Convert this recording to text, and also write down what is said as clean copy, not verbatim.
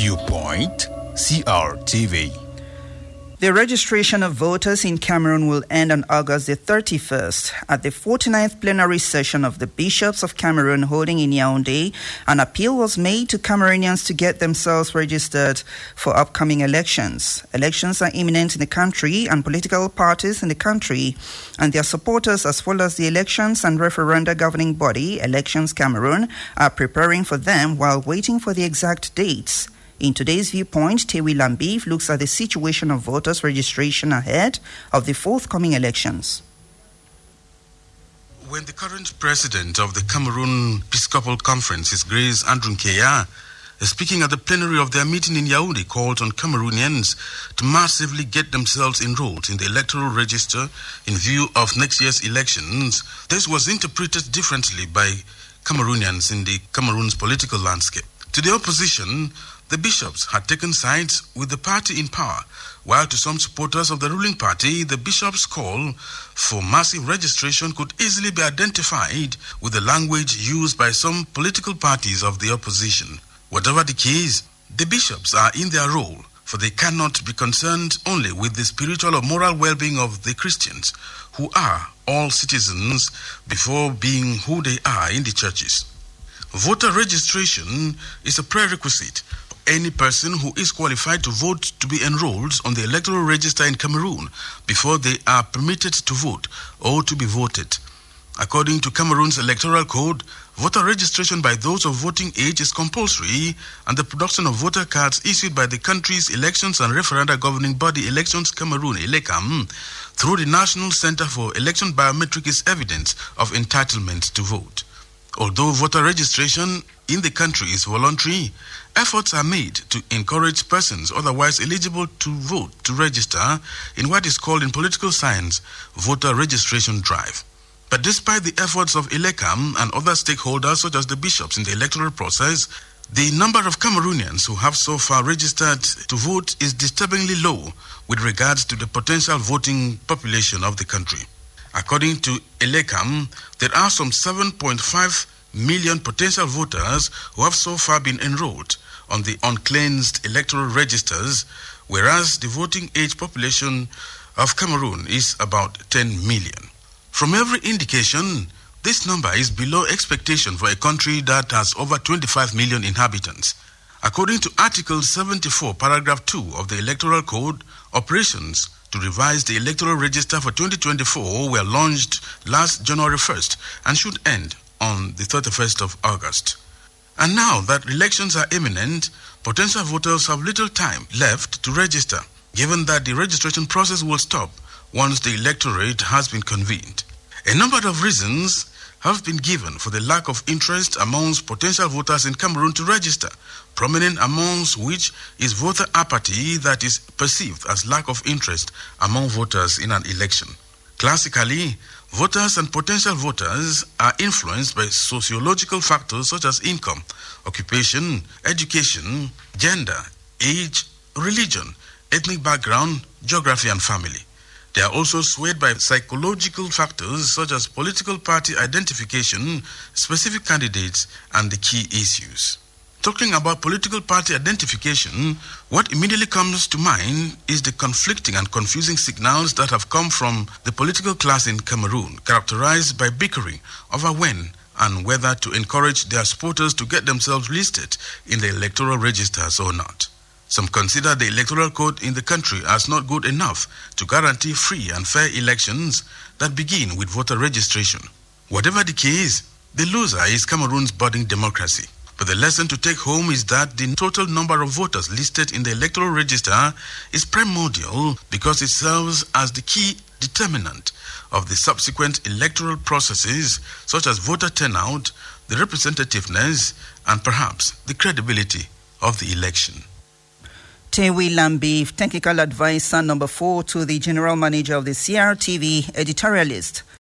Viewpoint, CRTV. The registration of voters in Cameroon will end on August the 31st. At the 49th plenary session of the Bishops of Cameroon holding in Yaoundé, an appeal was made to Cameroonians to get themselves registered for upcoming elections. Elections are imminent in the country, and political parties in the country and their supporters, as well as the elections and referenda governing body, Elections Cameroon, are preparing for them while waiting for the exact dates. In today's Viewpoint, Tewi Lambiv looks at the situation of voters' registration ahead of the forthcoming elections. When the current president of the Cameroon Episcopal Conference, His Grace Andrew Nkeya, speaking at the plenary of their meeting in Yaoundé, called on Cameroonians to massively get themselves enrolled in the electoral register in view of next year's elections, this was interpreted differently by Cameroonians in the Cameroon's political landscape. To the opposition, the bishops had taken sides with the party in power, while to some supporters of the ruling party, the bishops' call for massive registration could easily be identified with the language used by some political parties of the opposition. Whatever the case, the bishops are in their role, for they cannot be concerned only with the spiritual or moral well-being of the Christians, who are all citizens before being who they are in the churches. Voter registration is a prerequisite any person who is qualified to vote to be enrolled on the electoral register in Cameroon before they are permitted to vote or to be voted. According to Cameroon's electoral code, voter registration by those of voting age is compulsory, and the production of voter cards issued by the country's elections and referenda governing body, Elections Cameroon, ELECAM, through the National Center for Election Biometric is evidence of entitlement to vote. Although voter registration in the country is voluntary, efforts are made to encourage persons otherwise eligible to vote to register in what is called in political science voter registration drive. But despite the efforts of ELECAM and other stakeholders such as the bishops in the electoral process, the number of Cameroonians who have so far registered to vote is disturbingly low with regards to the potential voting population of the country. According to ELECAM, there are some 7.5 million potential voters who have so far been enrolled on the uncleansed electoral registers, whereas the voting age population of Cameroon is about 10 million. From every indication, this number is below expectation for a country that has over 25 million inhabitants. According to Article 74, Paragraph 2 of the Electoral Code, operations to revise the electoral register for 2024 were launched last January 1st and should end on the 31st of August. And now that elections are imminent, potential voters have little time left to register, given that the registration process will stop once the electorate has been convened. A number of reasons have been given for the lack of interest amongst potential voters in Cameroon to register, prominent amongst which is voter apathy that is perceived as lack of interest among voters in an election. Classically, voters and potential voters are influenced by sociological factors such as income, occupation, education, gender, age, religion, ethnic background, geography, and family. They are also swayed by psychological factors such as political party identification, specific candidates, and the key issues. Talking about political party identification, what immediately comes to mind is the conflicting and confusing signals that have come from the political class in Cameroon, characterized by bickering over when and whether to encourage their supporters to get themselves listed in the electoral registers or not. Some consider the electoral code in the country as not good enough to guarantee free and fair elections that begin with voter registration. Whatever the case, the loser is Cameroon's budding democracy. But the lesson to take home is that the total number of voters listed in the electoral register is primordial because it serves as the key determinant of the subsequent electoral processes such as voter turnout, the representativeness, and perhaps the credibility of the election. Tewi Lambiv, technical advisor number 4 to the general manager of the CRTV editorialist.